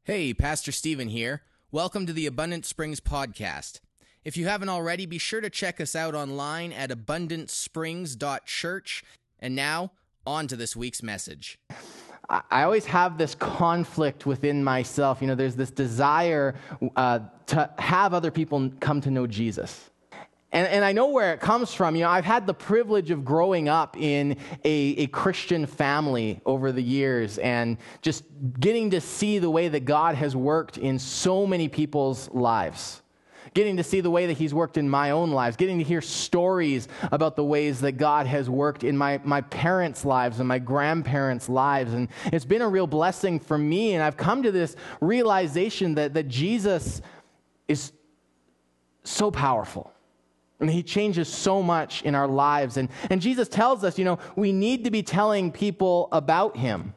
Hey, Pastor Stephen here. Welcome to the Abundant Springs podcast. If you haven't already, be sure to check us out online at abundantsprings.church. And now, on to this week's message. I always have this conflict within myself. You know, there's this desire to have other people come to know Jesus. And I know where it comes from. You know, I've had the privilege of growing up in a Christian family over the years and just getting to see the way that God has worked in so many people's lives. Getting to see the way that he's worked in my own lives. Getting to hear stories about the ways that God has worked in my parents' lives and my grandparents' lives. And it's been a real blessing for me. And I've come to this realization that Jesus is so powerful. And he changes so much in our lives. And Jesus tells us, you know, we need to be telling people about him.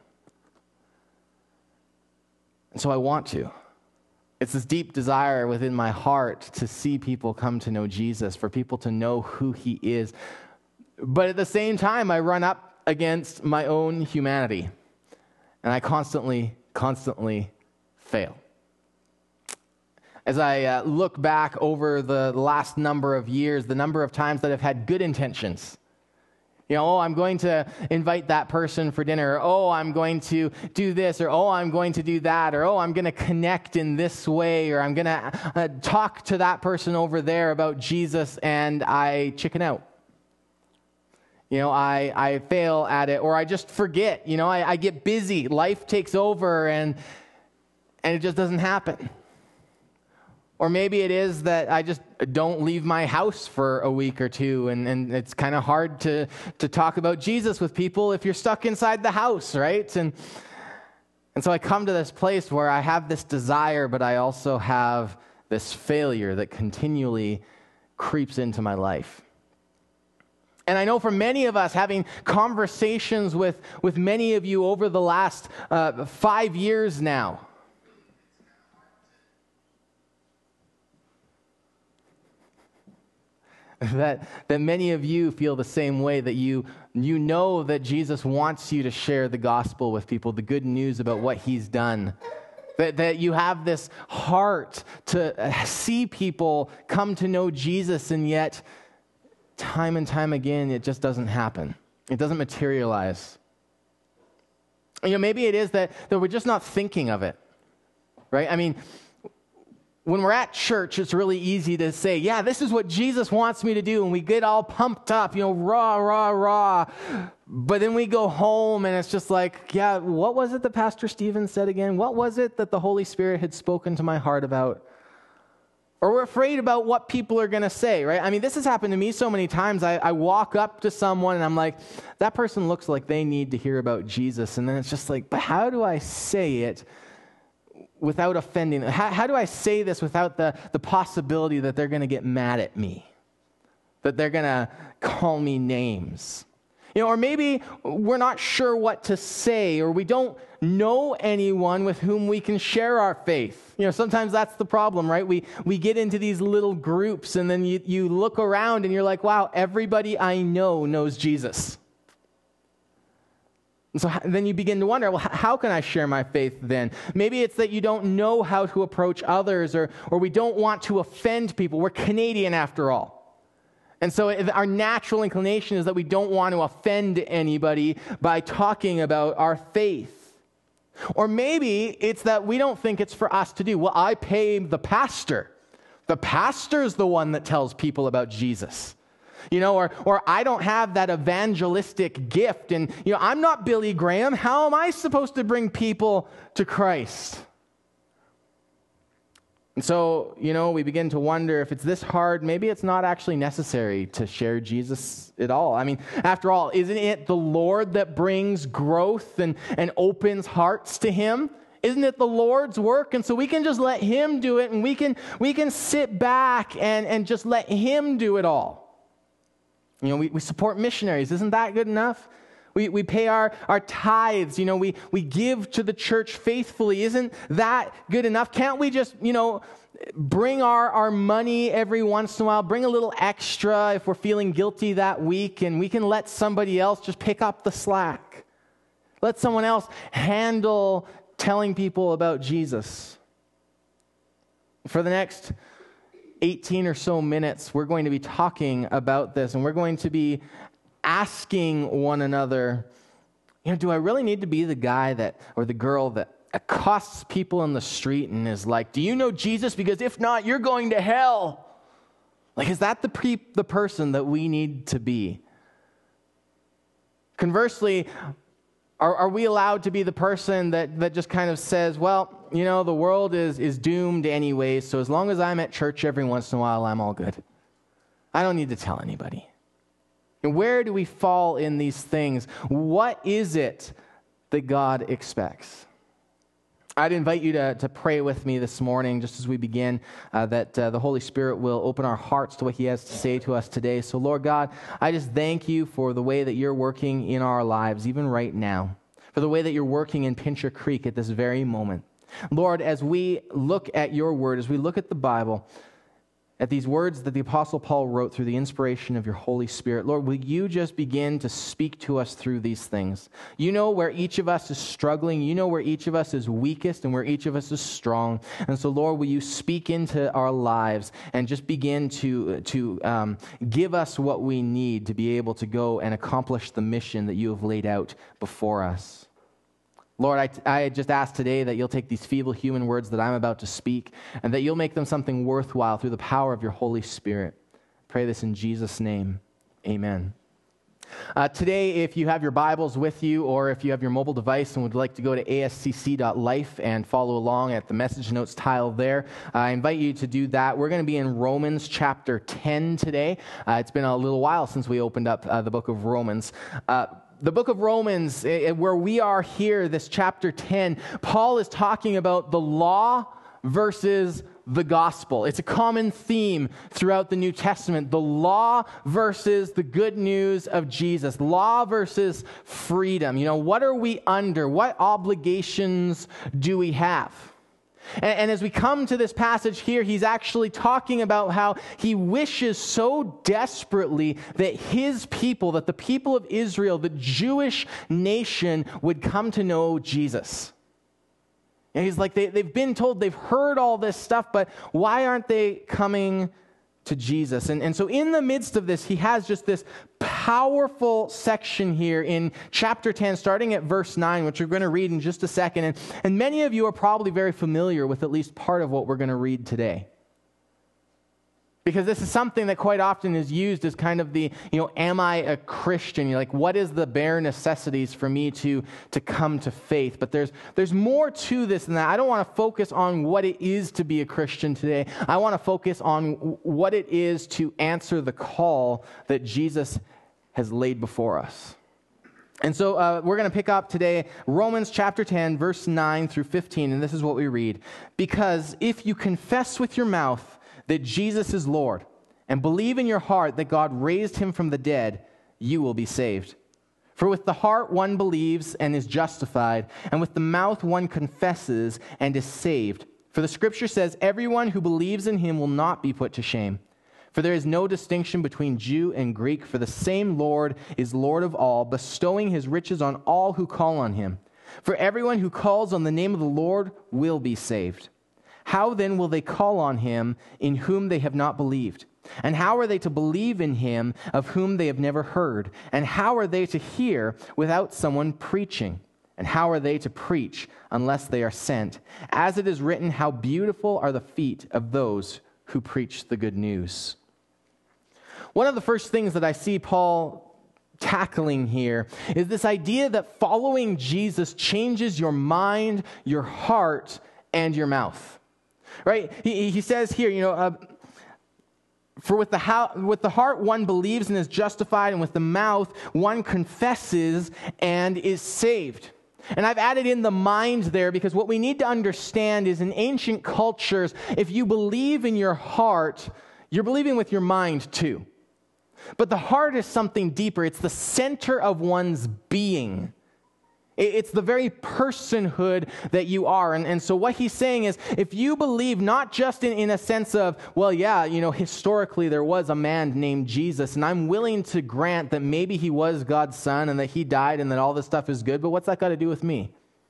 And so I want to. It's this deep desire within my heart to see people come to know Jesus, for people to know who he is. But at the same time, I run up against my own humanity. And I constantly fail. As I look back over the last number of years, the number of times that I've had good intentions. You know, I'm going to invite that person for dinner. Or, I'm going to do this. Or, I'm going to do that. Or, I'm going to connect in this way. Or, I'm going to talk to that person over there about Jesus, and I chicken out. You know, I fail at it, or I just forget. You know, I get busy. Life takes over, and it just doesn't happen. Or maybe it is that I just don't leave my house for a week or two, and it's kind of hard to talk about Jesus with people if you're stuck inside the house, right? And so I come to this place where I have this desire, but I also have this failure that continually creeps into my life. And I know for many of us, having conversations with many of you over the last 5 years now, that many of you feel the same way, that you know that Jesus wants you to share the gospel with people, the good news about what he's done. That you have this heart to see people come to know Jesus, and yet time and time again, it just doesn't happen. It doesn't materialize. You know, maybe it is that we're just not thinking of it, right? I mean, when we're at church, it's really easy to say, yeah, this is what Jesus wants me to do. And we get all pumped up, you know, rah, rah, rah. But then we go home and it's just like, yeah, what was it that Pastor Stephen said again? What was it that the Holy Spirit had spoken to my heart about? Or we're afraid about what people are going to say, right? I mean, this has happened to me so many times. I walk up to someone and I'm like, that person looks like they need to hear about Jesus. And then it's just like, but how do I say it without offending them? How do I say this without the possibility that they're going to get mad at me? That they're going to call me names? You know, or maybe we're not sure what to say, or we don't know anyone with whom we can share our faith. You know, sometimes that's the problem, right? We get into these little groups, and then you look around and you're like, wow, everybody I know knows Jesus. And so then you begin to wonder, well, how can I share my faith then? Maybe it's that you don't know how to approach others, or we don't want to offend people. We're Canadian after all. And so our natural inclination is that we don't want to offend anybody by talking about our faith. Or maybe it's that we don't think it's for us to do. Well, I pay the pastor. The pastor's the one that tells people about Jesus. You know, or I don't have that evangelistic gift, and, you know, I'm not Billy Graham. How am I supposed to bring people to Christ? And so, you know, we begin to wonder, if it's this hard, maybe it's not actually necessary to share Jesus at all. I mean, after all, isn't it the Lord that brings growth and opens hearts to him? Isn't it the Lord's work? And so we can just let him do it, and we can sit back and just let him do it all. You know, we support missionaries. Isn't that good enough? We pay our tithes. You know, we give to the church faithfully. Isn't that good enough? Can't we just, you know, bring our money every once in a while, bring a little extra if we're feeling guilty that week, and we can let somebody else just pick up the slack? Let someone else handle telling people about Jesus. For the next 18 or so minutes, we're going to be talking about this, and we're going to be asking one another, do I really need to be the guy that, or the girl that accosts people in the street and is like, do you know Jesus? Because if not, you're going to hell. Like, is that the person that we need to be? Conversely, are we allowed to be the person that just kind of says, well, the world is doomed anyways, so as long as I'm at church every once in a while, I'm all good. I don't need to tell anybody. And where do we fall in these things? What is it that God expects? I'd invite you to pray with me this morning, just as we begin, that the Holy Spirit will open our hearts to what He has to say to us today. So, Lord God, I just thank You for the way that You're working in our lives, even right now, for the way that You're working in Pincher Creek at this very moment. Lord, as we look at Your Word, as we look at the Bible, at these words that the Apostle Paul wrote through the inspiration of Your Holy Spirit, Lord, will You just begin to speak to us through these things? You know where each of us is struggling. You know where each of us is weakest and where each of us is strong. And so, Lord, will You speak into our lives and just begin to give us what we need to be able to go and accomplish the mission that You have laid out before us. Lord, I just ask today that You'll take these feeble human words that I'm about to speak and that You'll make them something worthwhile through the power of Your Holy Spirit. Pray this in Jesus' name. Amen. Today, if you have your Bibles with you or if you have your mobile device and would like to go to ascc.life and follow along at the message notes tile there, I invite you to do that. We're going to be in Romans chapter 10 today. It's been a little while since we opened up the book of Romans. The book of Romans, where we are here, this chapter 10, Paul is talking about the law versus the gospel. It's a common theme throughout the New Testament. The law versus the good news of Jesus. Law versus freedom. What are we under? What obligations do we have? And as we come to this passage here, he's actually talking about how he wishes so desperately that his people, that the people of Israel, the Jewish nation, would come to know Jesus. And he's like, they've been told, they've heard all this stuff, but why aren't they coming to Jesus? And so in the midst of this, he has just this powerful section here in chapter 10, starting at verse 9, which we're going to read in just a second. And many of you are probably very familiar with at least part of what we're going to read today. Because this is something that quite often is used as kind of the, am I a Christian? You're like, what is the bare necessities for me to come to faith? But there's more to this than that. I don't want to focus on what it is to be a Christian today. I want to focus on what it is to answer the call that Jesus has laid before us. And so we're going to pick up today Romans chapter 10, verse 9 through 15, and this is what we read. Because if you confess with your mouth that Jesus is Lord, and believe in your heart that God raised him from the dead, you will be saved. For with the heart one believes and is justified, and with the mouth one confesses and is saved. For the scripture says, everyone who believes in him will not be put to shame. For there is no distinction between Jew and Greek, for the same Lord is Lord of all, bestowing his riches on all who call on him. For everyone who calls on the name of the Lord will be saved. How then will they call on him in whom they have not believed? And how are they to believe in him of whom they have never heard? And how are they to hear without someone preaching? And how are they to preach unless they are sent? As it is written, how beautiful are the feet of those who preach the good news. One of the first things that I see Paul tackling here is this idea that following Jesus changes your mind, your heart, and your mouth. Right? He says here, for with the heart one believes and is justified, and with the mouth one confesses and is saved. And I've added in the mind there because what we need to understand is in ancient cultures, if you believe in your heart, you're believing with your mind too. But the heart is something deeper. It's the center of one's being. It's the very personhood that you are. And so what he's saying is, if you believe not just in a sense of, well, yeah, historically there was a man named Jesus, and I'm willing to grant that maybe he was God's son and that he died and that all this stuff is good, but what's that got to do with me?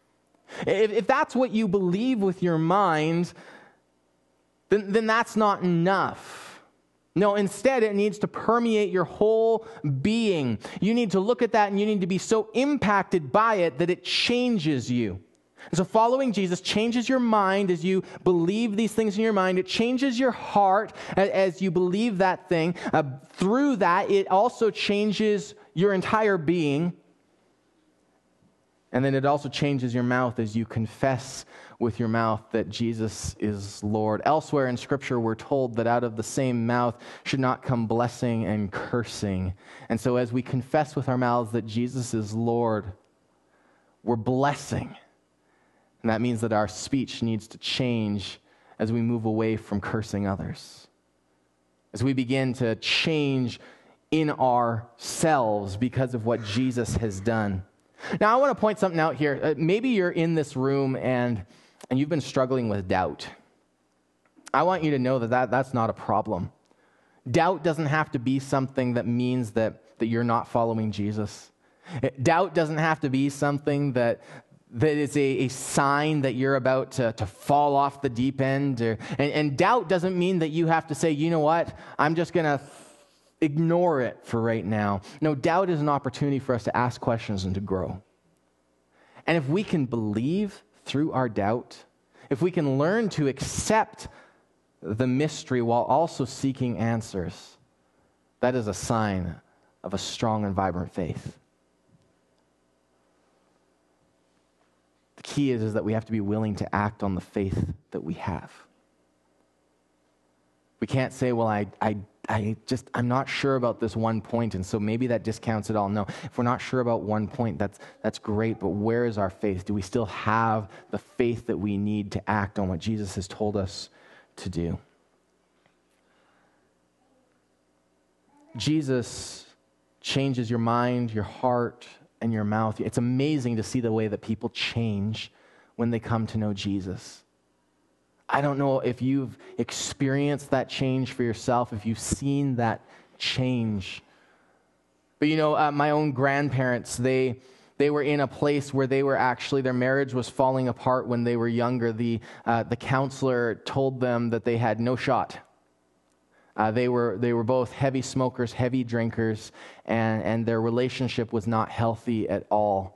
If that's what you believe with your mind, then that's not enough. No, instead, it needs to permeate your whole being. You need to look at that and you need to be so impacted by it that it changes you. And so following Jesus changes your mind as you believe these things in your mind. It changes your heart as you believe that thing. Through that, it also changes your entire being. And then it also changes your mouth as you confess with your mouth that Jesus is Lord. Elsewhere in Scripture, we're told that out of the same mouth should not come blessing and cursing. And so as we confess with our mouths that Jesus is Lord, we're blessing. And that means that our speech needs to change as we move away from cursing others. As we begin to change in ourselves because of what Jesus has done. Now, I want to point something out here. Maybe you're in this room and you've been struggling with doubt. I want you to know that's not a problem. Doubt doesn't have to be something that means that you're not following Jesus. Doubt doesn't have to be something that is a sign that you're about to fall off the deep end. And doubt doesn't mean that you have to say, you know what, I'm just going to ignore it for right now. No, doubt is an opportunity for us to ask questions and to grow. And if we can believe through our doubt, if we can learn to accept the mystery while also seeking answers, that is a sign of a strong and vibrant faith. The key is that we have to be willing to act on the faith that we have. We can't say, well, I'm not sure about this one point, and so maybe that discounts it all. No, if we're not sure about one point, that's great, but where is our faith? Do we still have the faith that we need to act on what Jesus has told us to do? Jesus changes your mind, your heart, and your mouth. It's amazing to see the way that people change when they come to know Jesus. I don't know if you've experienced that change for yourself, if you've seen that change. But my own grandparents, they were in a place where they were actually, their marriage was falling apart when they were younger. The counselor told them that they had no shot. They were both heavy smokers, heavy drinkers, and their relationship was not healthy at all.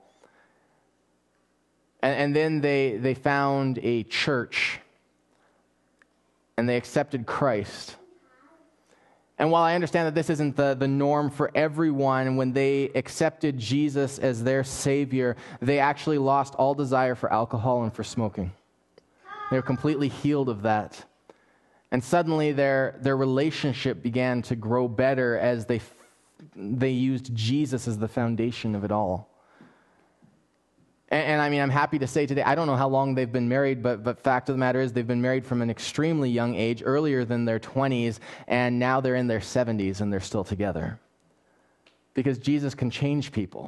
And then they found a church, and they accepted Christ. And while I understand that this isn't the norm for everyone, when they accepted Jesus as their Savior, they actually lost all desire for alcohol and for smoking. They were completely healed of that. And suddenly their relationship began to grow better as they used Jesus as the foundation of it all. And I mean, I'm happy to say today, I don't know how long they've been married, but fact of the matter is they've been married from an extremely young age, earlier than their 20s, and now they're in their 70s and they're still together. Because Jesus can change people.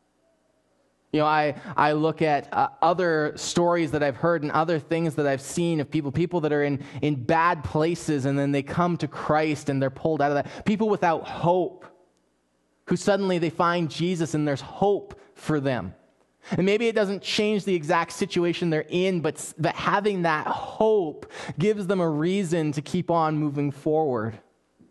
I look at other stories that I've heard and other things that I've seen of people that are in bad places, and then they come to Christ and they're pulled out of that. People without hope, who suddenly they find Jesus and there's hope for them. And maybe it doesn't change the exact situation they're in, but having that hope gives them a reason to keep on moving forward.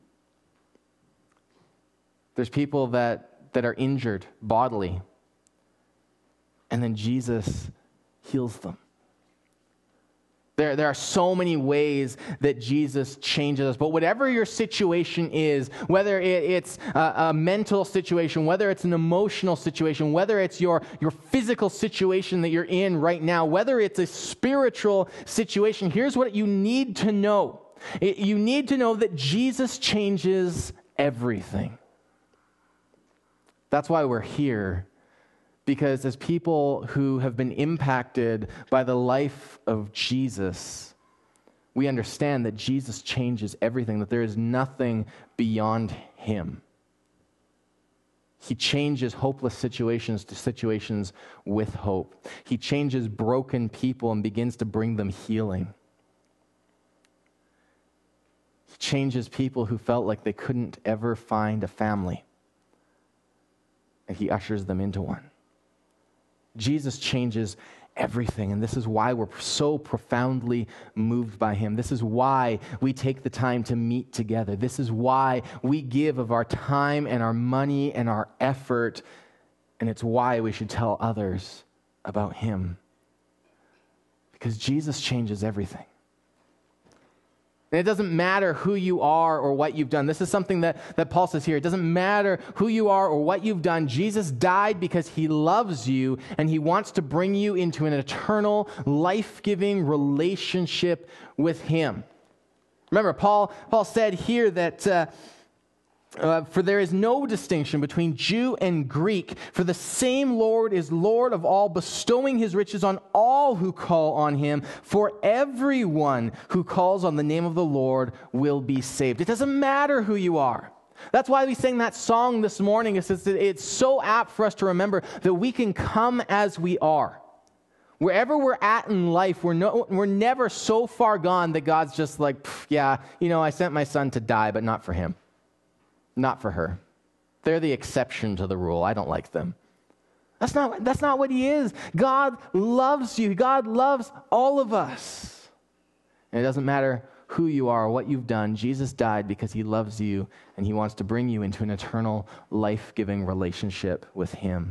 There's people that are injured bodily, and then Jesus heals them. There are so many ways that Jesus changes us. But whatever your situation is, whether it's a mental situation, whether it's an emotional situation, whether it's your physical situation that you're in right now, whether it's a spiritual situation, here's what you need to know. You need to know that Jesus changes everything. That's why we're here. Because as people who have been impacted by the life of Jesus, we understand that Jesus changes everything, that there is nothing beyond him. He changes hopeless situations to situations with hope. He changes broken people and begins to bring them healing. He changes people who felt like they couldn't ever find a family, and he ushers them into one. Jesus changes everything. And this is why we're so profoundly moved by him. This is why we take the time to meet together. This is why we give of our time and our money and our effort. And it's why we should tell others about him. Because Jesus changes everything. And it doesn't matter who you are or what you've done. This is something that Paul says here. It doesn't matter who you are or what you've done. Jesus died because he loves you, and he wants to bring you into an eternal, life-giving relationship with him. Remember, Paul said here that for there is no distinction between Jew and Greek, for the same Lord is Lord of all, bestowing his riches on all who call on him. For everyone who calls on the name of the Lord will be saved. It doesn't matter who you are. That's why we sang that song this morning. It's so apt for us to remember that we can come as we are. Wherever we're at in life, we're never so far gone that God's just like, yeah, I sent my son to die, but not for him. Not for her. They're the exception to the rule. I don't like them. That's not what he is. God loves you. God loves all of us. And it doesn't matter who you are or what you've done. Jesus died because he loves you, and he wants to bring you into an eternal, life-giving relationship with him.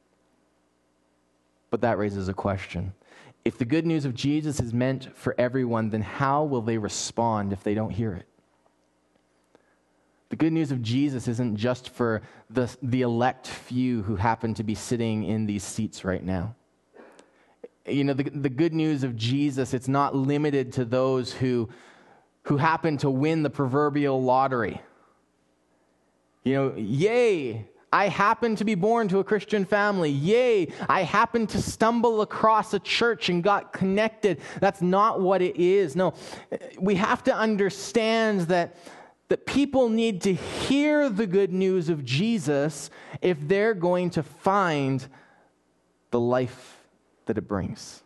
But that raises a question. If the good news of Jesus is meant for everyone, then how will they respond if they don't hear it? The good news of Jesus isn't just for the elect few who happen to be sitting in these seats right now. The good news of Jesus, it's not limited to those who happen to win the proverbial lottery. Yay, I happen to be born to a Christian family. Yay, I happen to stumble across a church and got connected. That's not what it is. No, we have to understand that people need to hear the good news of Jesus if they're going to find the life that it brings.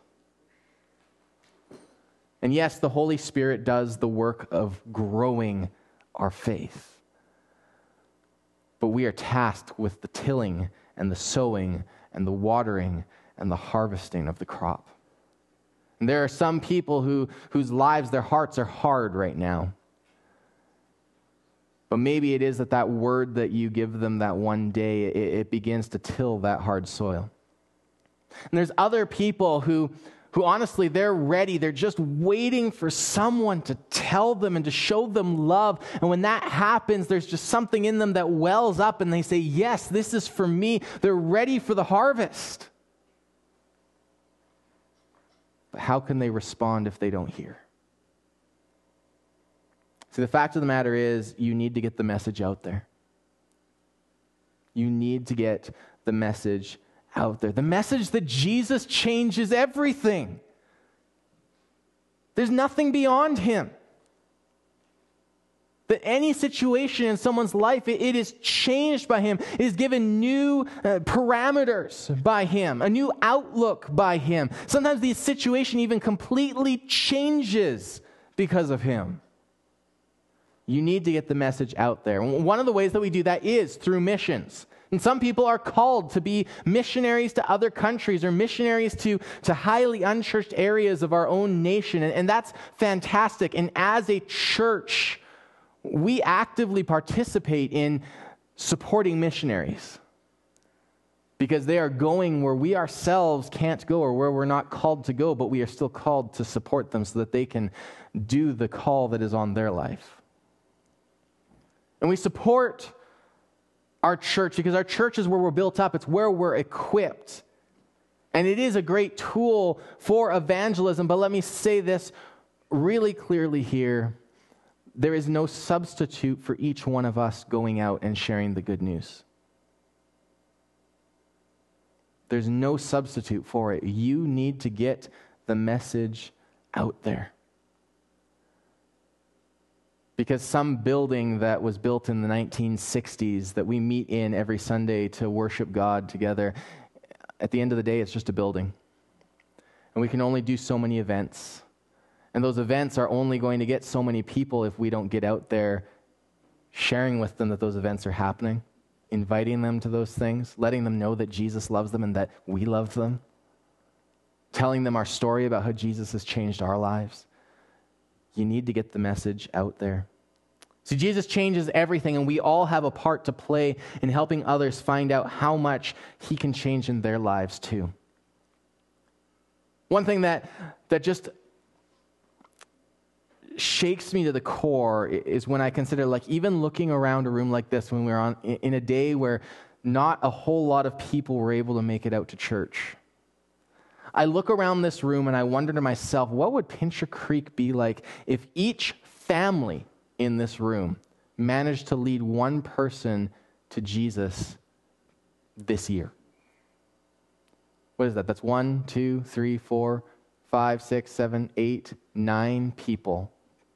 And yes, the Holy Spirit does the work of growing our faith. But we are tasked with the tilling and the sowing and the watering and the harvesting of the crop. And there are some people whose lives, their hearts are hard right now. But maybe it is that word that you give them that one day, it begins to till that hard soil. And there's other people who honestly, they're ready. They're just waiting for someone to tell them and to show them love. And when that happens, there's just something in them that wells up and they say, yes, this is for me. They're ready for the harvest. But how can they respond if they don't hear? See, the fact of the matter is, you need to get the message out there. You need to get the message out there. The message that Jesus changes everything. There's nothing beyond him. That any situation in someone's life, it is changed by him. It is given new parameters by him, a new outlook by him. Sometimes the situation even completely changes because of him. You need to get the message out there. One of the ways that we do that is through missions. And some people are called to be missionaries to other countries or missionaries to highly unchurched areas of our own nation. And that's fantastic. And as a church, we actively participate in supporting missionaries because they are going where we ourselves can't go or where we're not called to go, but we are still called to support them so that they can do the call that is on their life. And we support our church because our church is where we're built up. It's where we're equipped. And it is a great tool for evangelism. But let me say this really clearly here. There is no substitute for each one of us going out and sharing the good news. There's no substitute for it. You need to get the message out there. Because some building that was built in the 1960s that we meet in every Sunday to worship God together, at the end of the day, it's just a building. And we can only do so many events. And those events are only going to get so many people if we don't get out there sharing with them that those events are happening, inviting them to those things, letting them know that Jesus loves them and that we love them. telling them our story about how Jesus has changed our lives. You need to get the message out there. See, Jesus changes everything, and we all have a part to play in helping others find out how much he can change in their lives too. One thing that just shakes me to the core is when I consider, like, even looking around a room like this when we're in a day where not a whole lot of people were able to make it out to church. I look around this room and I wonder to myself, what would Pincher Creek be like if each family in this room managed to lead one person to Jesus this year? What is that? That's 1, 2, 3, 4, 5, 6, 7, 8, 9 people.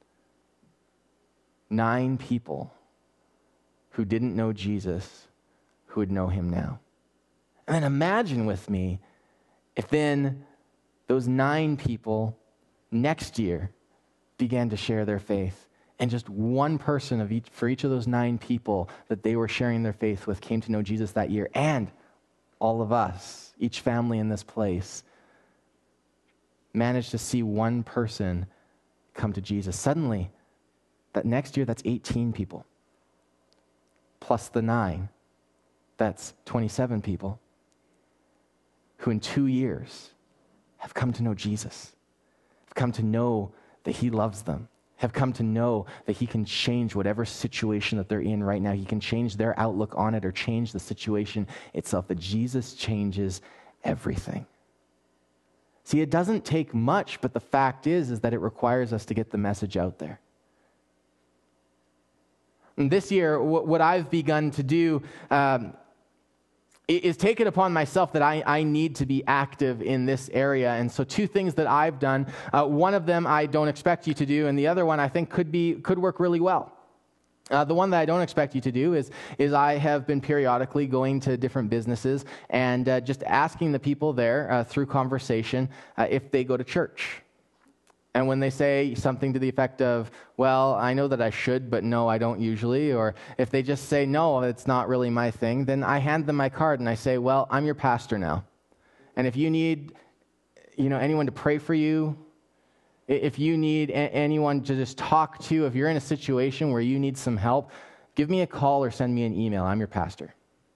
9 people who didn't know Jesus, who would know him now. And then imagine with me if then those 9 people next year began to share their faith, and just one person for each of those 9 people that they were sharing their faith with came to know Jesus that year, and all of us, each family in this place, managed to see one person come to Jesus. Suddenly, that next year, that's 18 people. Plus the 9, that's 27 people who in 2 years have come to know Jesus, have come to know that he loves them, have come to know that he can change whatever situation that they're in right now. He can change their outlook on it or change the situation itself, that Jesus changes everything. See, it doesn't take much, but the fact is that it requires us to get the message out there. And this year, what I've begun to do is take it upon myself that I need to be active in this area. And so 2 things that I've done, one of them I don't expect you to do, and the other one I think could work really well. The one that I don't expect you to do is I have been periodically going to different businesses and just asking the people there through conversation if they go to church. And when they say something to the effect of, well, I know that I should, but no, I don't usually, or if they just say, no, it's not really my thing, then I hand them my card and I say, well, I'm your pastor now. And if you need, anyone to pray for you, if you need anyone to just talk to, if you're in a situation where you need some help, give me a call or send me an email. I'm your pastor.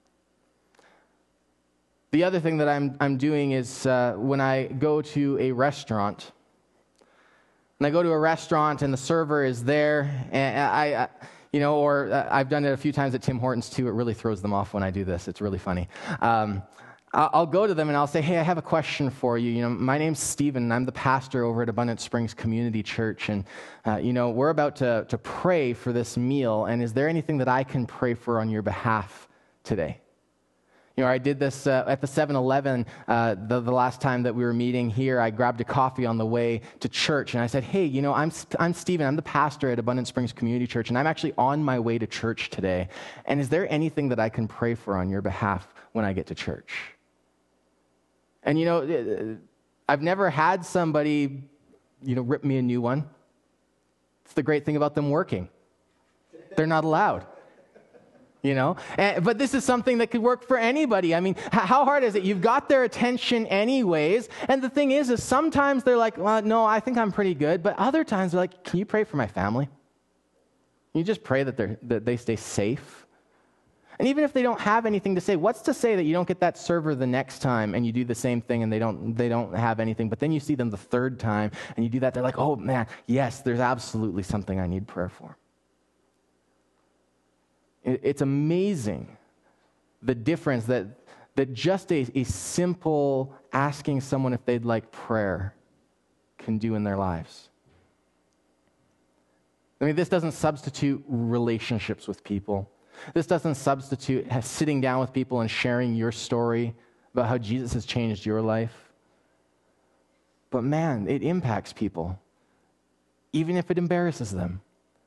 The other thing that I'm doing is when I go to a restaurant, and I go to a restaurant and the server is there, and I've done it a few times at Tim Hortons too. It really throws them off when I do this. It's really funny. I'll go to them and I'll say, hey, I have a question for you. My name's Stephen, and I'm the pastor over at Abundant Springs Community Church, and we're about to pray for this meal, and is there anything that I can pray for on your behalf today? I did this at the 7-Eleven the last time that we were meeting here. I grabbed a coffee on the way to church, and I said, hey, I'm Stephen. I'm the pastor at Abundant Springs Community Church, and I'm actually on my way to church today. And is there anything that I can pray for on your behalf when I get to church? And, I've never had somebody, rip me a new one. It's the great thing about them working. They're not allowed. But this is something that could work for anybody. I mean, how hard is it? You've got their attention anyways. And the thing is sometimes they're like, well, no, I think I'm pretty good. But other times they're like, can you pray for my family? Can you just pray that they stay safe? And even if they don't have anything to say, what's to say that you don't get that server the next time and you do the same thing and they don't have anything, but then you see them the 3rd time and you do that, they're like, oh man, yes, there's absolutely something I need prayer for. It's amazing the difference that just a simple asking someone if they'd like prayer can do in their lives. I mean, this doesn't substitute relationships with people. This doesn't substitute sitting down with people and sharing your story about how Jesus has changed your life. But man, it impacts people, even if it embarrasses them.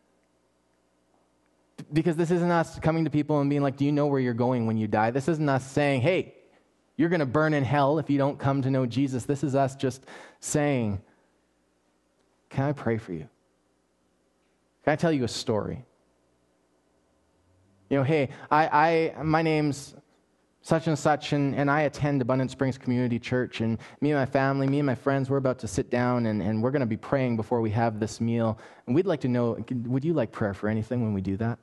Because this isn't us coming to people and being like, do you know where you're going when you die? This isn't us saying, hey, you're going to burn in hell if you don't come to know Jesus. This is us just saying, can I pray for you? Can I tell you a story? Hey, my name's such and such, and I attend Abundant Springs Community Church, and me and my family, me and my friends, we're about to sit down, and we're going to be praying before we have this meal. And we'd like to know, would you like prayer for anything when we do that?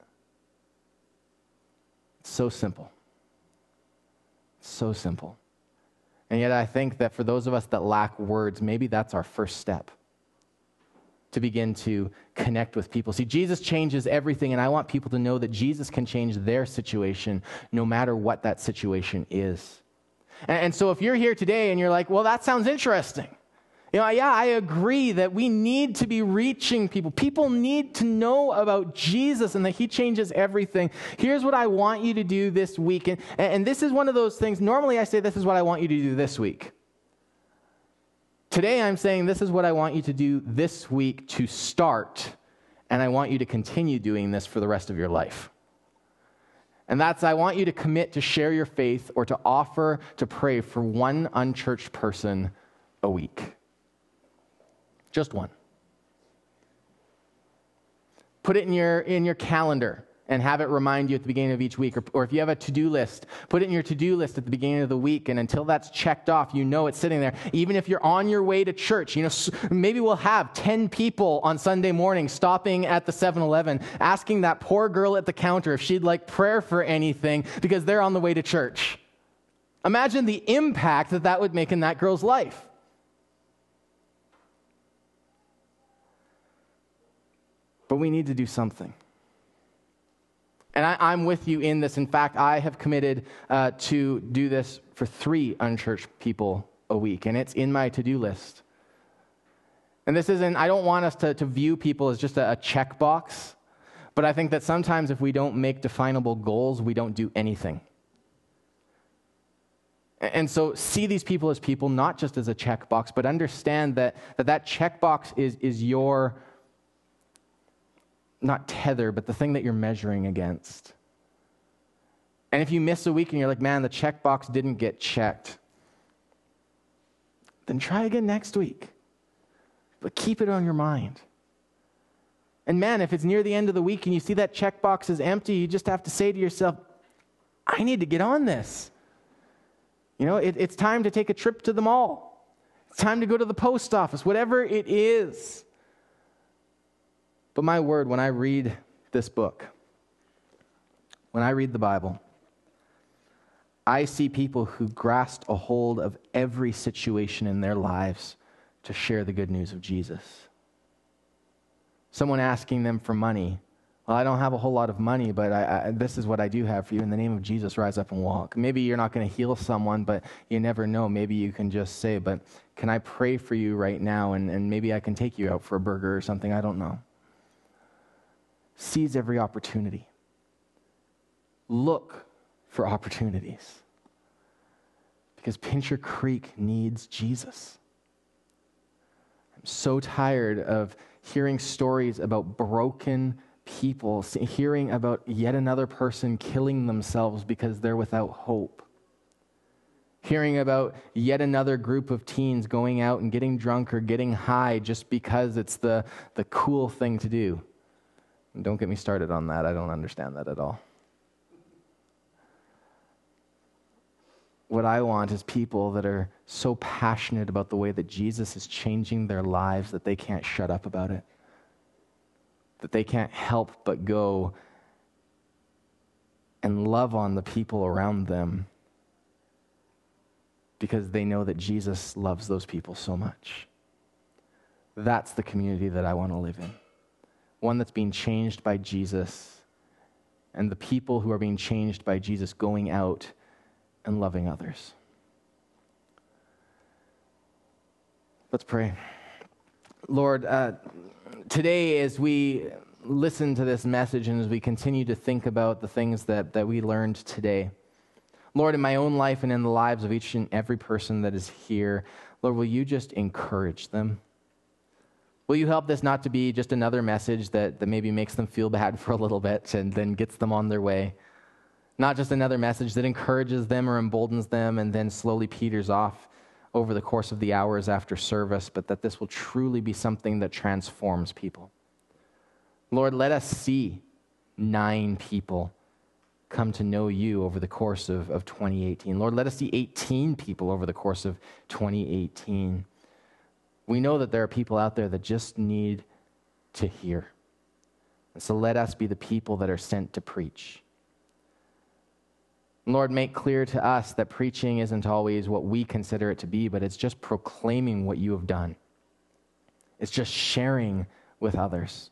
It's so simple. So simple. And yet I think that for those of us that lack words, maybe that's our first step to begin to connect with people. See, Jesus changes everything, and I want people to know that Jesus can change their situation no matter what that situation is. And so if you're here today and you're like, well, that sounds interesting. Yeah, I agree that we need to be reaching people. People need to know about Jesus and that he changes everything. Here's what I want you to do this week. And this is one of those things, normally I say this is what I want you to do this week. Today I'm saying this is what I want you to do this week to start, and I want you to continue doing this for the rest of your life. And that's, I want you to commit to share your faith or to offer to pray for one unchurched person a week. Just one. Put it in your calendar and have it remind you at the beginning of each week. Or if you have a to-do list, put it in your to-do list at the beginning of the week. And until that's checked off, you know it's sitting there. Even if you're on your way to church, maybe we'll have 10 people on Sunday morning stopping at the 7-Eleven, asking that poor girl at the counter if she'd like prayer for anything because they're on the way to church. Imagine the impact that would make in that girl's life. But we need to do something. And I'm with you in this. In fact, I have committed to do this for 3 unchurched people a week, and it's in my to-do list. And this isn't, I don't want us to view people as just a checkbox, but I think that sometimes if we don't make definable goals, we don't do anything. And so see these people as people, not just as a checkbox, but understand that checkbox is your, not tether, but the thing that you're measuring against. And if you miss a week and you're like, man, the checkbox didn't get checked, then try again next week. But keep it on your mind. And man, if it's near the end of the week and you see that checkbox is empty, you just have to say to yourself, I need to get on this. It's time to take a trip to the mall. It's time to go to the post office, whatever it is. But my word, when I read this book, when I read the Bible, I see people who grasped a hold of every situation in their lives to share the good news of Jesus. Someone asking them for money. Well, I don't have a whole lot of money, but this is what I do have for you. In the name of Jesus, rise up and walk. Maybe you're not going to heal someone, but you never know. Maybe you can just say, but can I pray for you right now? And maybe I can take you out for a burger or something. I don't know. Seize every opportunity. Look for opportunities. Because Pincher Creek needs Jesus. I'm so tired of hearing stories about broken people, hearing about yet another person killing themselves because they're without hope. Hearing about yet another group of teens going out and getting drunk or getting high just because it's the cool thing to do. Don't get me started on that. I don't understand that at all. What I want is people that are so passionate about the way that Jesus is changing their lives that they can't shut up about it. That they can't help but go and love on the people around them because they know that Jesus loves those people so much. That's the community that I want to live in. One that's being changed by Jesus, and the people who are being changed by Jesus going out and loving others. Let's pray. Lord, today as we listen to this message and as we continue to think about the things that we learned today, Lord, in my own life and in the lives of each and every person that is here, Lord, will you just encourage them? Will you help this not to be just another message that maybe makes them feel bad for a little bit and then gets them on their way? Not just another message that encourages them or emboldens them and then slowly peters off over the course of the hours after service, but that this will truly be something that transforms people. Lord, let us see 9 people come to know you over the course of 2018. Lord, let us see 18 people over the course of 2018. We know that there are people out there that just need to hear. And so let us be the people that are sent to preach. Lord, make clear to us that preaching isn't always what we consider it to be, but it's just proclaiming what you have done. It's just sharing with others.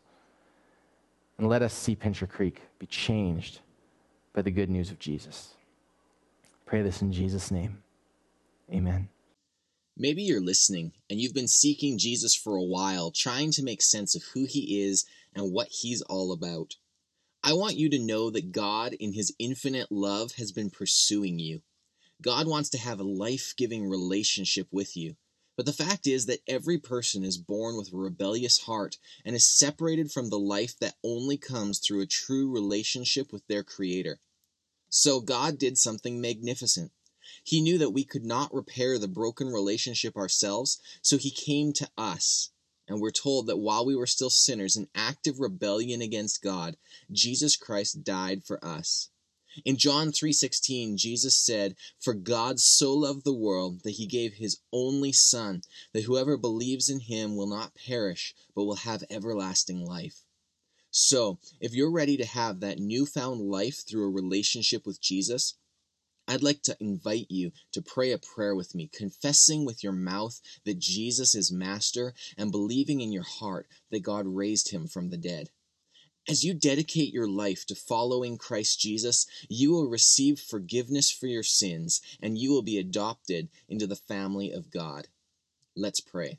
And let us see Pincher Creek be changed by the good news of Jesus. Pray this in Jesus' name. Amen. Maybe you're listening and you've been seeking Jesus for a while, trying to make sense of who he is and what he's all about. I want you to know that God, in his infinite love, has been pursuing you. God wants to have a life-giving relationship with you. But the fact is that every person is born with a rebellious heart and is separated from the life that only comes through a true relationship with their Creator. So God did something magnificent. He knew that we could not repair the broken relationship ourselves, so he came to us. And we're told that while we were still sinners in active rebellion against God, Jesus Christ died for us. In John 3:16, Jesus said, "For God so loved the world that he gave his only Son, that whoever believes in him will not perish, but will have everlasting life." So, if you're ready to have that newfound life through a relationship with Jesus, I'd like to invite you to pray a prayer with me, confessing with your mouth that Jesus is Master and believing in your heart that God raised him from the dead. As you dedicate your life to following Christ Jesus, you will receive forgiveness for your sins and you will be adopted into the family of God. Let's pray.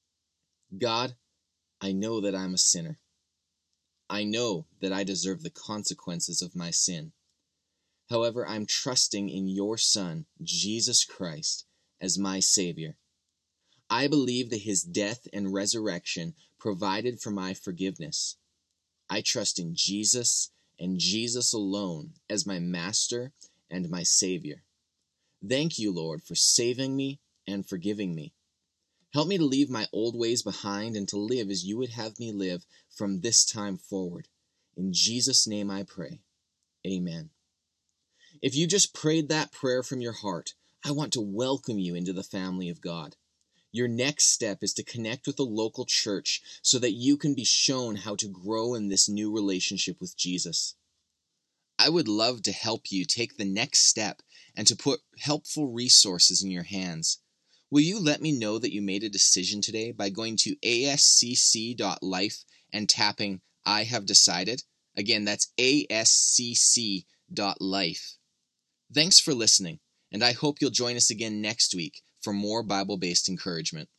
God, I know that I'm a sinner. I know that I deserve the consequences of my sin. However, I'm trusting in your Son, Jesus Christ, as my Savior. I believe that his death and resurrection provided for my forgiveness. I trust in Jesus and Jesus alone as my Master and my Savior. Thank you, Lord, for saving me and forgiving me. Help me to leave my old ways behind and to live as you would have me live from this time forward. In Jesus' name I pray. Amen. If you just prayed that prayer from your heart, I want to welcome you into the family of God. Your next step is to connect with a local church so that you can be shown how to grow in this new relationship with Jesus. I would love to help you take the next step and to put helpful resources in your hands. Will you let me know that you made a decision today by going to ascc.life and tapping I have decided? Again, that's ascc.life. Thanks for listening, and I hope you'll join us again next week for more Bible-based encouragement.